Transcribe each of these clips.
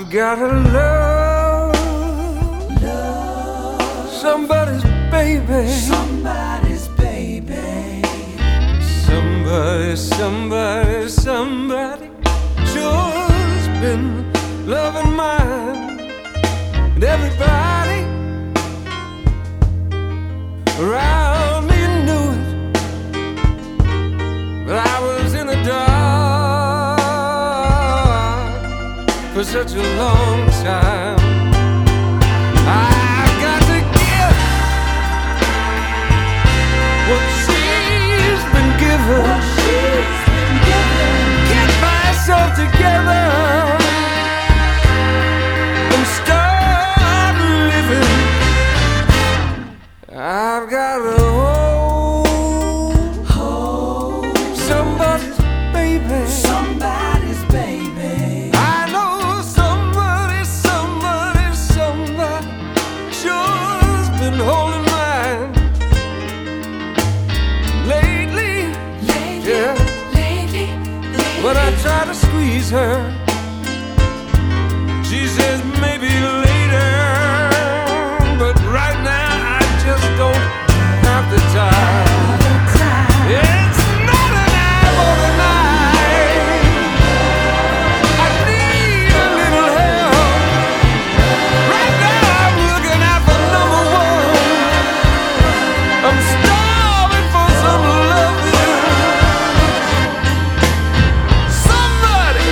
I've gotta love somebody's baby. Somebody's baby. Somebody sure's been loving mine. And everybody around me knew it, but I was in the dark for such a long time. I've got to give what she's been given. Get myself together and start living. I've got to hold somebody's baby. Somebody's baby. I know somebody sure's been holding mine lately. Yeah. When I try to squeeze her, she says maybe later, but right now I just don't have the time. It's not an hour or a night. I need a little help. Right now I'm looking out for number one. I'm starving for some loving. Somebody,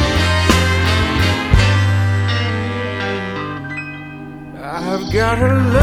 I've got to love